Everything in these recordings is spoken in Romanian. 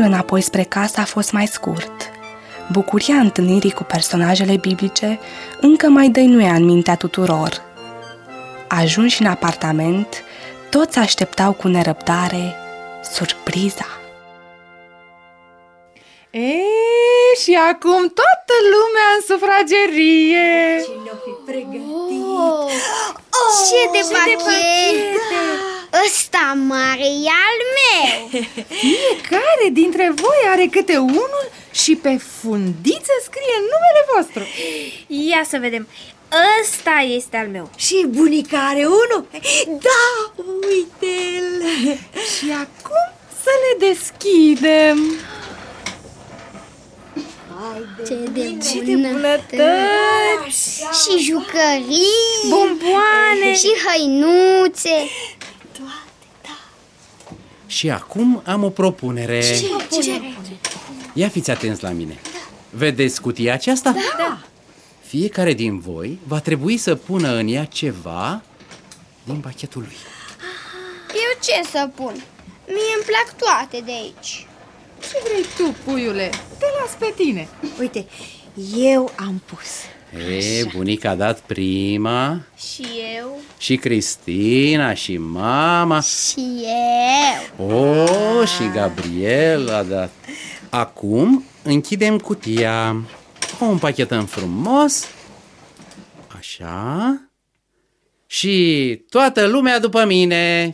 înapoi spre casă a fost mai scurt. Bucuria întâlnirii cu personajele biblice încă mai dăinuia în mintea tuturor. Ajunși în apartament, toți așteptau cu nerăbdare surpriza. Și acum toată lumea în sufragerie. Cine-o fi pregătit? Ce de pachete! Ăsta mare e al meu. Fiecare dintre voi are câte unul și pe fundiță scrie numele vostru. Ia să vedem. Ăsta este al meu. Și bunica are unul? Da, uite-l! Și acum să le deschidem. Ce de bunătăți! Și jucării, bomboane și hăinuțe. Și acum am o propunere. Ce? Ia fiți atenți la mine. Vedeți cutia aceasta? Da. Fiecare din voi va trebui să pună în ea ceva din pachetul lui. Eu ce să pun? Mie îmi plac toate de aici. Ce vrei tu, puiule? Te las pe tine. Uite, eu am pus. Bunica a dat prima. Și eu. Și Cristina și mama. Și eu. Și Gabriel a dat. Acum închidem cutia. O împachetăm frumos. Așa. Și toată lumea după mine.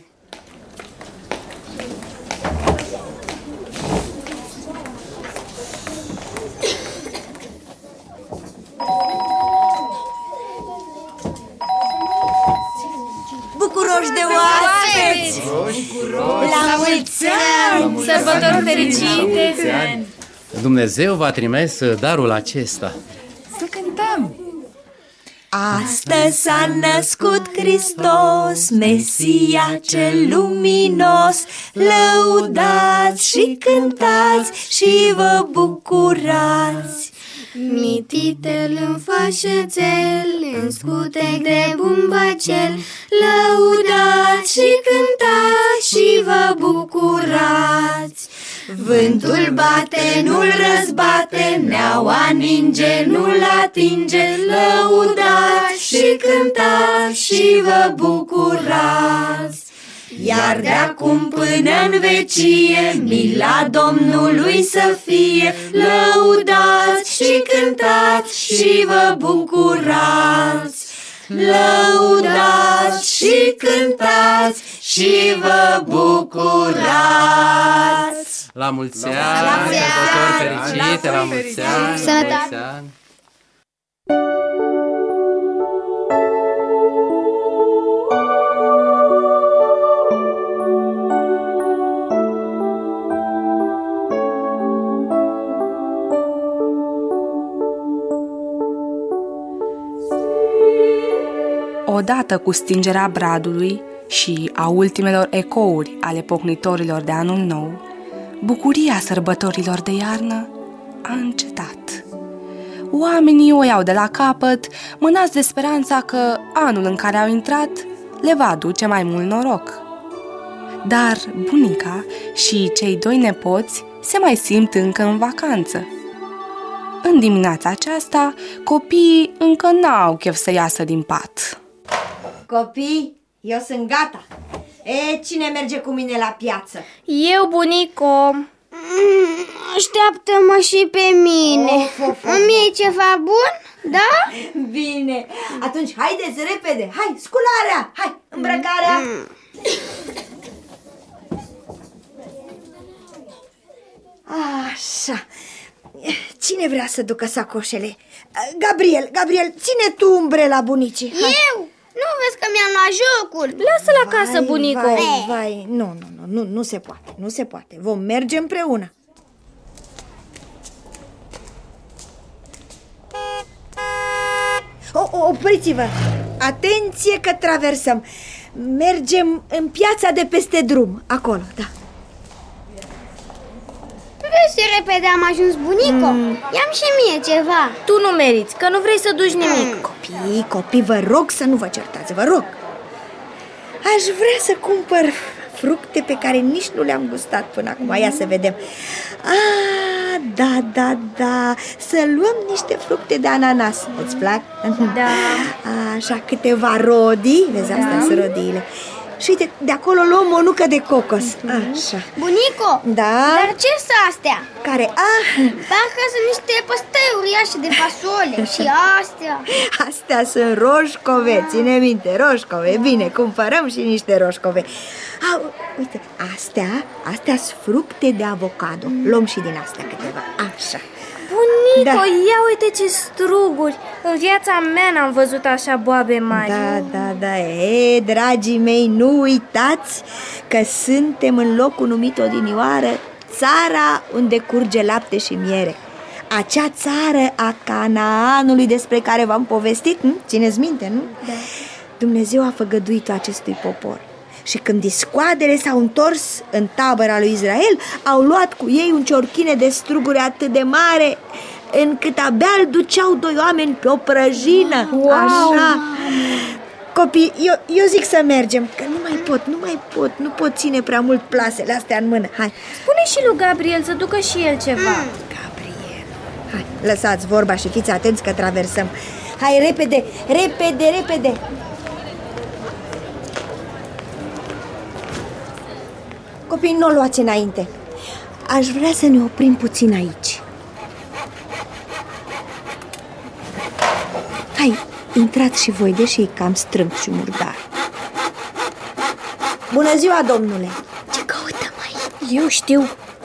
Bucuroși de oaspeți! La mulți ani! Sărbători fericite! Dumnezeu v-a trimis darul acesta. Să cântăm! Astăzi s-a născut Hristos, Mesia cel luminos. Lăudați și cântați și vă bucurați. Mititel în fașețel, în scutec de bumbacel, lăudați și cântați și vă bucurați. Vântul bate, nu-l răzbate, neaua ninge, nu-l atinge, lăudați și cântați și vă bucurați. Iar de-acum până în vecie, mila Domnului să fie, lăudați și cântați și vă bucurați. Lăudați și cântați și vă bucurați. La mulți ani, sărbători fericite, la mulți ani, la mulți ani. Odată cu stingerea bradului și a ultimelor ecouri ale pocnitorilor de anul nou, bucuria sărbătorilor de iarnă a încetat. Oamenii o iau de la capăt, mânați de speranța că anul în care au intrat le va aduce mai mult noroc. Dar bunica și cei doi nepoți se mai simt încă în vacanță. În dimineața aceasta, copiii încă n-au chef să iasă din pat. Copii, eu sunt gata. Cine merge cu mine la piață? Eu, bunico. Așteaptă-mă și pe mine. Îmi iei ceva bun, da? Bine, atunci haideți repede. Hai, scularea, hai, îmbrăcarea. Așa. Cine vrea să ducă sacoșele? Gabriel, ține tu umbrela bunicii. Hai. Eu? Nu vezi că mi-am luat jocul? Lasă la casă, bunico. Vai, nu se poate, nu se poate. Vom merge împreună. Opriți-vă! Atenție că traversăm. Mergem în piața de peste drum, acolo, da. Vezi ce repede am ajuns, bunico? I-am și mie ceva. Tu nu meriți, că nu vrei să duci nimic. Copii, vă rog să nu vă certați, vă rog. Aș vrea să cumpăr fructe pe care nici nu le-am gustat până acum. Ia să vedem. Da, să luăm niște fructe de ananas. Îți plac? Da. Așa, câteva rodii. Vezi, astea sunt rodiile. Și de acolo luăm o nucă de cocos. Așa. Bunico, Da? dar ce sunt astea? Care? Parcă sunt niște păstăi uriașe de fasole. Și astea? Astea sunt roșcove, ține minte, roșcove. Bine, cumpărăm și niște roșcove. Uite, astea sunt fructe de avocado. Luăm și din astea câteva. Așa. Bunico, ia uite ce struguri. În viața mea n-am văzut așa boabe mari. Da. Dragii mei, nu uitați că suntem în locul numit odinioară țara unde curge lapte și miere. Acea țară a Canaanului despre care v-am povestit, nu? Țineți minte, nu? Da. Dumnezeu a făgăduit acestui popor. Și când iscoadele s-au întors în tabăra lui Israel, au luat cu ei un ciorchine de struguri atât de mare încât abia îl duceau 2 oameni pe o prăjină. Wow. Așa. Copii, eu zic să mergem, că nu pot ține prea mult plasele astea în mână. Hai. Spune și lui Gabriel să ducă și el ceva. Gabriel. Hai, lăsați vorba și fiți atenți că traversăm. Hai, repede. Copii, nu o luați înainte. Aș vrea să ne oprim puțin aici. Hai, intrați și voi, deși e cam strâmb și murdar. Bună ziua, domnule! Ce căutăm aici? Eu știu.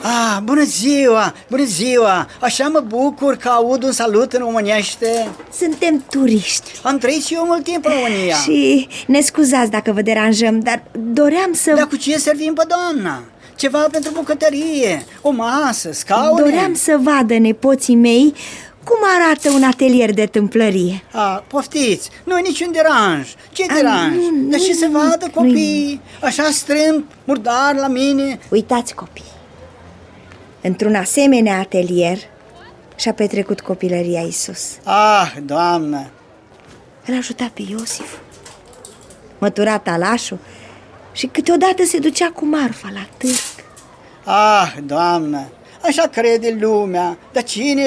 Bună ziua! Așa mă bucur că aud un salut în românește. Suntem turiști. Am trăit și eu mult timp în România. Și ne scuzați dacă vă deranjăm, dar doream să... Dar cu ce servim pe doamna? Ceva pentru bucătărie, o masă, scaune? Doream să vadă nepoții mei cum arată un atelier de tâmplărie. Poftiți, nu e niciun deranj. Ce deranj? Dar și să vadă copii, așa strâmb, murdar la mine. Uitați, copii, într-un asemenea atelier și-a petrecut copilăria Iisus. Doamnă! Îl ajuta pe Iosif, mătura talașul și câteodată se ducea cu marfa la târg. Doamnă! Așa crede lumea, dar cine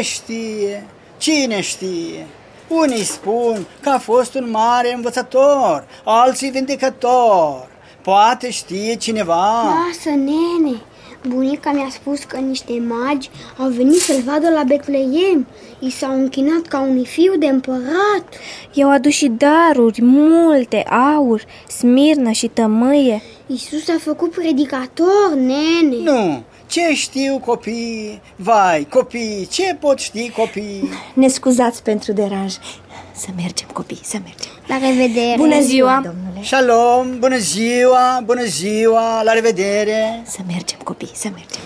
știe? Unii spun că a fost un mare învățător, alții vindecător. Poate știe cineva. Lasă, nene, bunica mi-a spus că niște magi au venit să-l vadă la Betleem. I s-au închinat ca unui fiu de împărat. I-au adus și daruri multe, aur, smirnă și tămâie. Iisus a făcut predicator, nene. Nu, ce știu copii? Vai, copii, ce pot ști copii? Ne scuzați pentru deranj. Să mergem, copii, să mergem. La revedere. Bună ziua, domnule. Shalom, bună ziua, la revedere. Să mergem, copii, să mergem.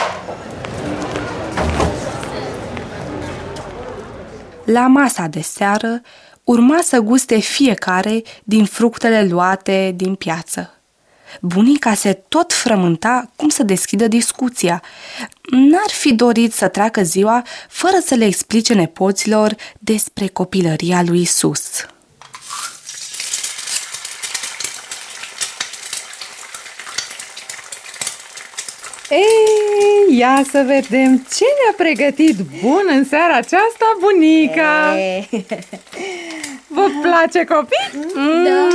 La masa de seară urma să guste fiecare din fructele luate din piață. Bunica se tot frământa cum să deschidă discuția. N-ar fi dorit să treacă ziua fără să le explice nepoților despre copilăria lui Isus. Ei, ia să vedem ce ne-a pregătit bun în seara aceasta bunica. Vă place, copii? Da.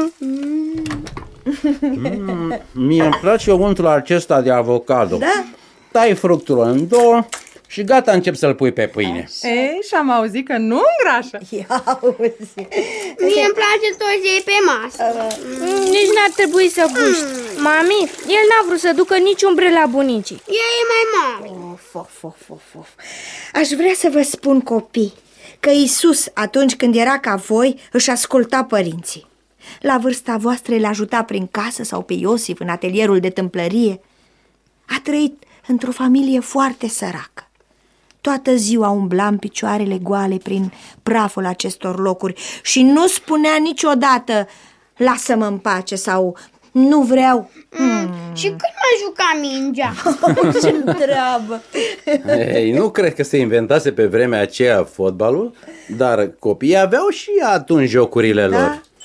Mie îmi place untul acesta de avocado. Da? Tai fructul în 2 și gata, încep să-l pui pe pâine. Ei, și am auzit că nu îngrașă. Ia auzi. Mie îmi place toți ei pe masă. Nici n-ar trebui să guști. Mami, el n-a vrut să ducă nici umbre la bunicii. Ea e mai mare. Of. Aș vrea să vă spun, copii, că Iisus, atunci când era ca voi, își asculta părinții. La vârsta voastră îl ajuta prin casă sau pe Iosif în atelierul de tâmplărie. A trăit într-o familie foarte săracă. Toată ziua umbla în picioarele goale prin praful acestor locuri și nu spunea niciodată lasă-mă în pace sau nu vreau. Și când mai juca mingea? Ce treabă! Ei, nu cred că se inventase pe vremea aceea fotbalul, dar copiii aveau și atunci jocurile lor.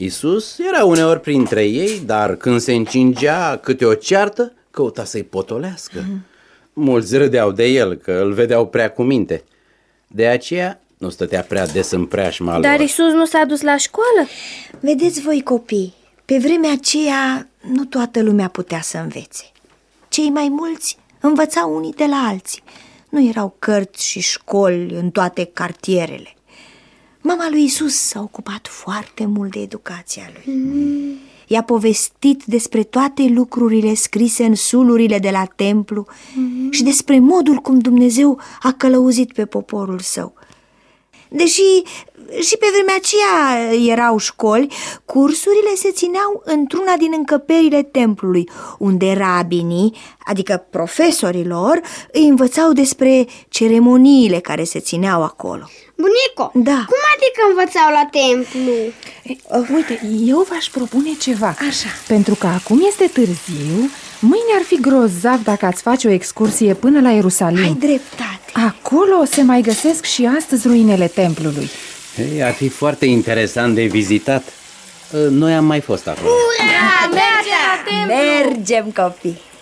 Iisus era uneori printre ei, dar când se încingea câte o ceartă, căuta să-i potolească. Mulți râdeau de el, că îl vedeau prea cu minte. De aceea nu stătea prea des în preajma lor. Dar Iisus nu s-a dus la școală? Vedeți voi, copii, pe vremea aceea nu toată lumea putea să învețe. Cei mai mulți învățau unii de la alții. Nu erau cărți și școli în toate cartierele. Mama lui Iisus s-a ocupat foarte mult de educația lui. I-a povestit despre toate lucrurile scrise în sulurile de la templu și despre modul cum Dumnezeu a călăuzit pe poporul său. Deși și pe vremea aceea erau școli, cursurile se țineau într-una din încăperile templului, unde rabinii, adică profesorii lor, îi învățau despre ceremoniile care se țineau acolo. Bunico, da. Cum adică învățau la templu? Uite, eu v-aș propune ceva. Așa. Pentru că acum este târziu, mâine ar fi grozav dacă ați face o excursie până la Ierusalim. Ai dreptate. Acolo se mai găsesc și astăzi ruinele templului. Ar fi foarte interesant de vizitat. Noi am mai fost acolo. Ura, mergem la templu! Mergem, copii!